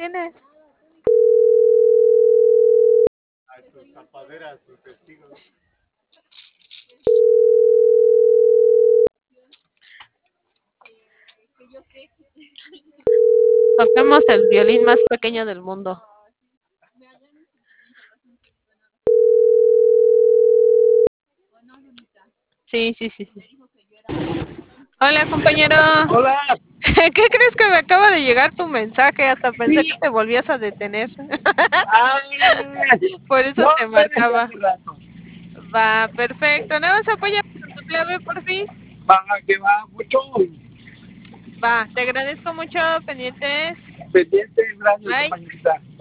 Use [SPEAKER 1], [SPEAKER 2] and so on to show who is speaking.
[SPEAKER 1] tienes.
[SPEAKER 2] A sus tapaderas, sus testigos.
[SPEAKER 1] Toquemos el violín más pequeño del mundo. Sí, sí, sí, sí. Hola, compañero.
[SPEAKER 3] Hola.
[SPEAKER 1] ¿Qué crees que me acaba de llegar tu mensaje? Hasta pensé
[SPEAKER 3] Sí.
[SPEAKER 1] que te volvías a detener.
[SPEAKER 3] Ah,
[SPEAKER 1] Por eso
[SPEAKER 3] no,
[SPEAKER 1] te
[SPEAKER 3] ya desde
[SPEAKER 1] marcaba.
[SPEAKER 3] hace rato.
[SPEAKER 1] Va, perfecto. Nada más apóyame con tu clave, por fin.
[SPEAKER 3] Va, que va, mucho
[SPEAKER 1] Va, te agradezco mucho, pendientes.
[SPEAKER 3] pendiente. Gracias,
[SPEAKER 1] Bye.
[SPEAKER 3] compañerita.